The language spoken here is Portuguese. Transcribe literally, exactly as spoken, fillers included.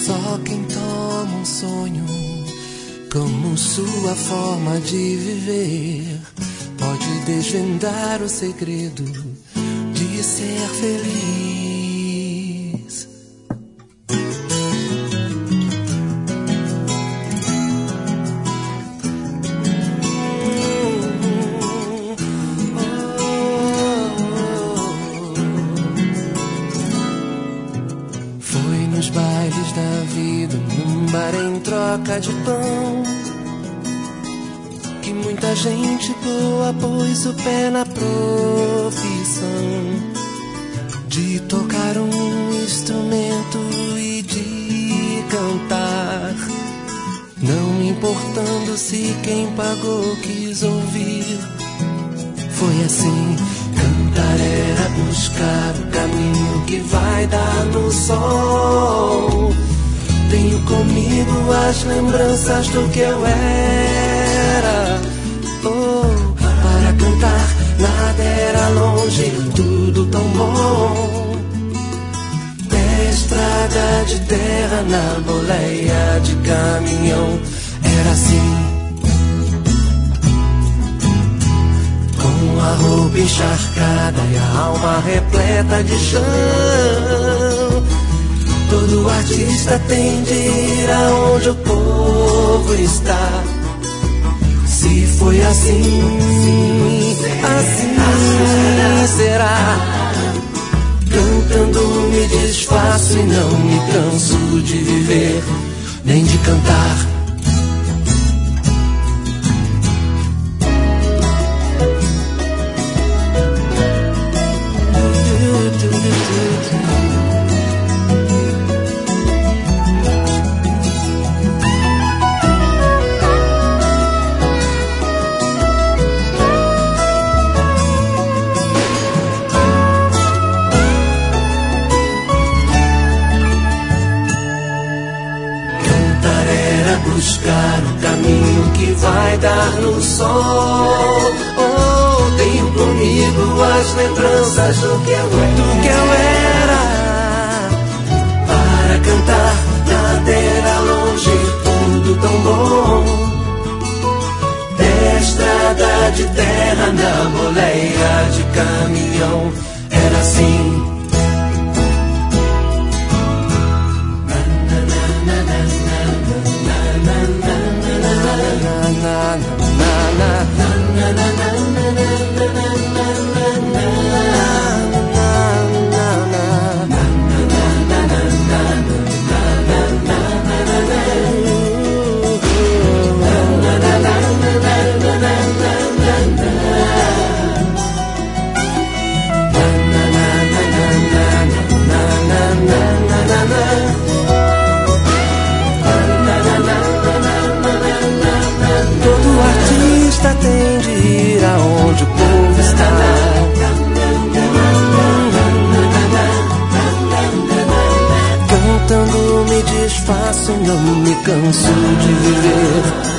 Só quem toma um sonho como sua forma de viver pode desvendar o segredo de ser feliz. Foi nos bailes da vida, num bar em troca de pão, que muita gente boa pôs o pé na profissão de tocar um instrumento e de cantar, não importando se quem pagou quis ouvir. Foi assim, cantar era buscar o caminho que vai dar no sol. Tenho comigo as lembranças do que eu era. Oh, para cantar nada era longe, tudo tão bom. Estrada de terra na boleia de caminhão, era assim. Com a roupa encharcada e a alma repleta de chão, todo artista tem de ir aonde o povo está. Se foi assim, assim será. Cantando me desfaço e não me canso de viver, nem de cantar. Buscar o caminho que vai dar no sol. Oh, tenho comigo as lembranças do que eu, do que eu era. Para cantar nada era longe, tudo tão bom. Estrada de terra na boleia de caminhão, era assim. Todo artista tem de ir aonde o povo está. Cantando me desfaço, não me canso de viver.